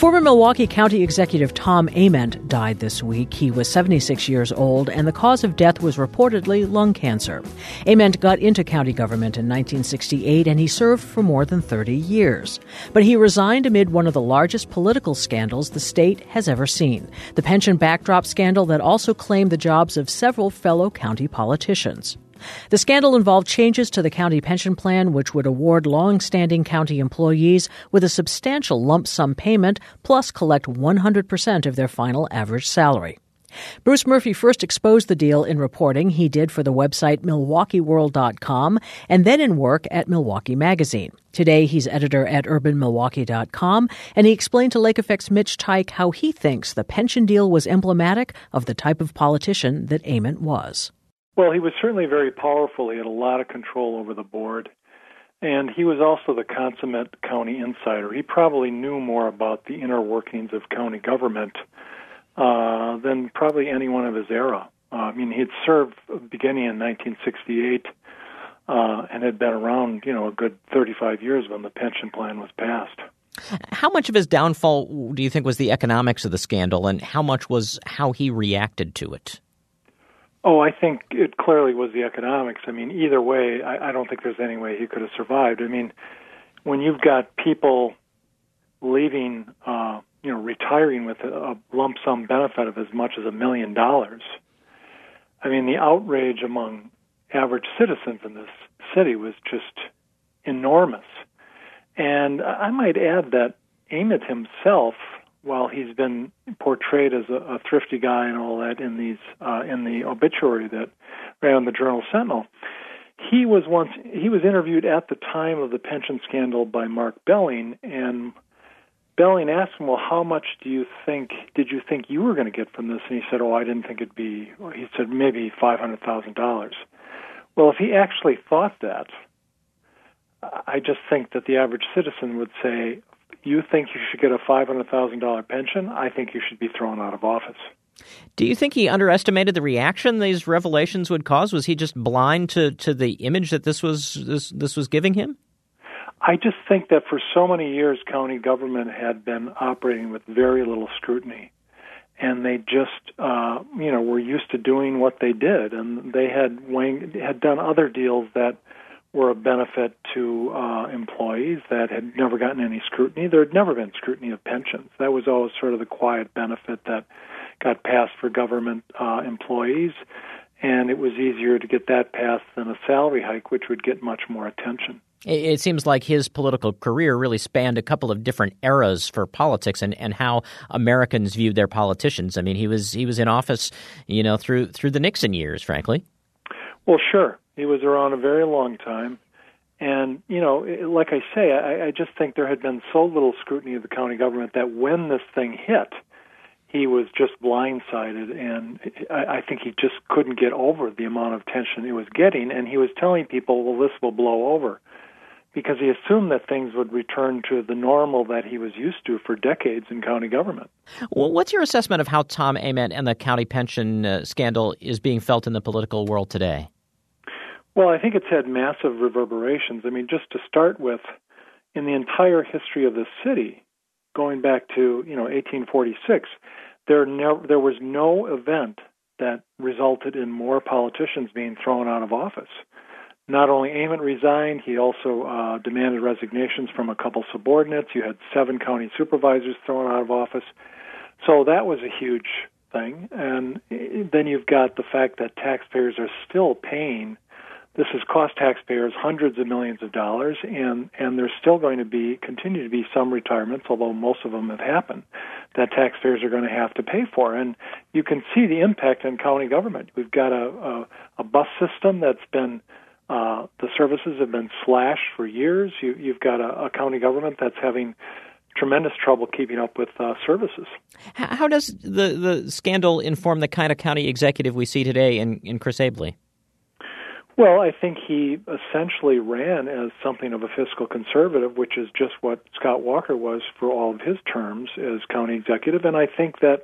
Former Milwaukee County Executive Tom Ament died this week. He was 76 years old, and the cause of death was reportedly lung cancer. Ament got into county government in 1968, and he served for more than 30 years. But he resigned amid one of the largest political scandals the state has ever seen, the pension backdrop scandal that also claimed the jobs of several fellow county politicians. The scandal involved changes to the county pension plan, which would award long-standing county employees with a substantial lump sum payment, plus collect 100% of their final average salary. Bruce Murphy first exposed the deal in reporting he did for the website MilwaukeeWorld.com and then in work at Milwaukee Magazine. Today, he's editor at UrbanMilwaukee.com, and he explained to Lake Effect's Mitch Teich how he thinks the pension deal was emblematic of the type of politician that Ament was. Well, he was certainly very powerful. He had a lot of control over the board. And he was also the consummate county insider. He probably knew more about the inner workings of county government than probably anyone of his era. He had served beginning in 1968 and had been around, a good 35 years when the pension plan was passed. How much of his downfall do you think was the economics of the scandal, and how much was how he reacted to it? Oh, I think it clearly was the economics. Either way, I don't think there's any way he could have survived. When you've got people leaving, retiring with a lump sum benefit of as much as $1 million, the outrage among average citizens in this city was just enormous. And I might add that Ament himself, while he's been portrayed as a thrifty guy and all that in the obituary that ran on the Journal-Sentinel, he was interviewed at the time of the pension scandal by Mark Belling, and Belling asked him, "Well, how much did you think you were going to get from this?" And he said, "Oh, I didn't think it'd be." He said maybe $500,000. Well, if he actually thought that, I just think that the average citizen would say, "You think you should get a $500,000 pension? I think you should be thrown out of office." Do you think he underestimated the reaction these revelations would cause? Was he just blind to the image that this was giving him? I just think that for so many years, county government had been operating with very little scrutiny, and they just were used to doing what they did, and they had done other deals that were a benefit to employees that had never gotten any scrutiny. There had never been scrutiny of pensions. That was always sort of the quiet benefit that got passed for government employees, and it was easier to get that passed than a salary hike, which would get much more attention. It seems like his political career really spanned a couple of different eras for politics and how Americans viewed their politicians. He was in office, through the Nixon years, frankly. Well, sure. He was around a very long time. And, like I say, I just think there had been so little scrutiny of the county government that when this thing hit, he was just blindsided. And I think he just couldn't get over the amount of attention it was getting. And he was telling people, well, this will blow over, because he assumed that things would return to the normal that he was used to for decades in county government. Well, what's your assessment of how Tom Ament and the county pension scandal is being felt in the political world today? Well, I think it's had massive reverberations. Just to start with, in the entire history of the city, going back to 1846, there was no event that resulted in more politicians being thrown out of office. Not only Ament resigned, he also demanded resignations from a couple subordinates. You had 7 county supervisors thrown out of office. So that was a huge thing. And then you've got the fact that taxpayers are still paying. This has cost taxpayers hundreds of millions of dollars, and there's still going to continue to be some retirements, although most of them have happened, that taxpayers are going to have to pay for. And you can see the impact on county government. We've got a bus system that's been the services have been slashed for years. You've got a county government that's having tremendous trouble keeping up with services. How does the scandal inform the kind of county executive we see today in Chris Abele? Well, I think he essentially ran as something of a fiscal conservative, which is just what Scott Walker was for all of his terms as county executive. And I think there's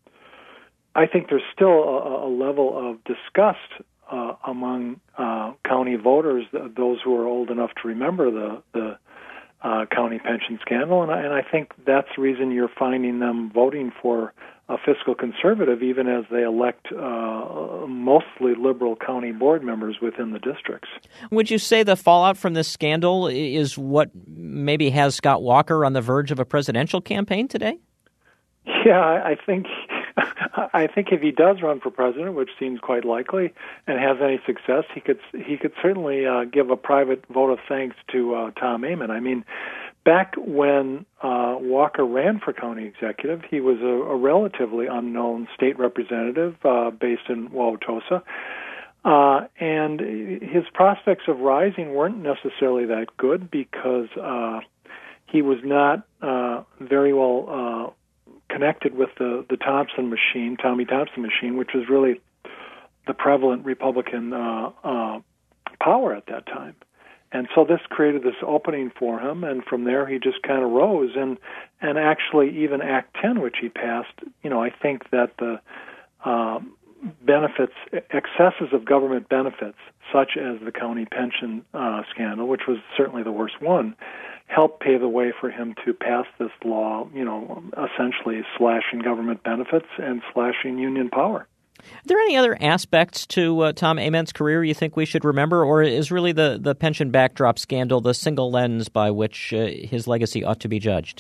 still a level of disgust among county voters, those who are old enough to remember the county pension scandal, and I think that's the reason you're finding them voting for a fiscal conservative, even as they elect mostly liberal county board members within the districts. Would you say the fallout from this scandal is what maybe has Scott Walker on the verge of a presidential campaign today? Yeah, I think if he does run for president, which seems quite likely, and has any success, he could certainly give a private vote of thanks to Tom Amen. I mean, back when Walker ran for county executive, he was a relatively unknown state representative based in Wauwatosa, and his prospects of rising weren't necessarily that good because he was not very well connected with the Tommy Thompson machine, which was really the prevalent Republican power at that time. And so this created this opening for him, and from there he just kind of rose. And actually, even Act 10, which he passed, I think that the benefits, excesses of government benefits, such as the county pension scandal, which was certainly the worst one, helped pave the way for him to pass this law, essentially slashing government benefits and slashing union power. Are there any other aspects to Tom Amen's career you think we should remember, or is really the pension backdrop scandal the single lens by which his legacy ought to be judged?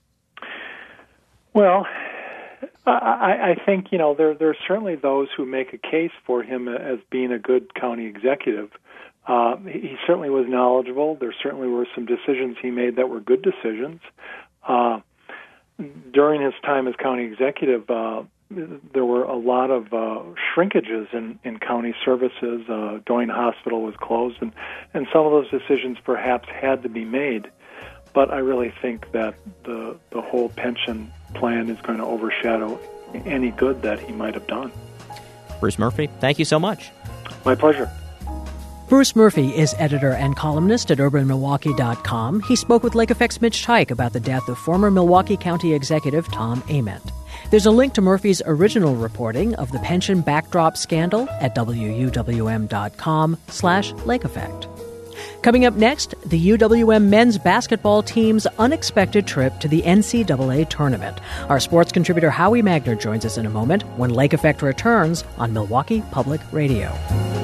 Well, I think, there are certainly those who make a case for him as being a good county executive. He certainly was knowledgeable. There certainly were some decisions he made that were good decisions. During his time as county executive, there were a lot of shrinkages in county services. Doyne Hospital was closed, and some of those decisions perhaps had to be made. But I really think that the whole pension plan is going to overshadow any good that he might have done. Bruce Murphy, thank you so much. My pleasure. Bruce Murphy is editor and columnist at UrbanMilwaukee.com. He spoke with Lake Effect's Mitch Teich about the death of former Milwaukee County Executive Tom Ament. There's a link to Murphy's original reporting of the pension backdrop scandal at WUWM.com/Lake Effect. Coming up next, the UWM men's basketball team's unexpected trip to the NCAA tournament. Our sports contributor Howie Magner joins us in a moment when Lake Effect returns on Milwaukee Public Radio.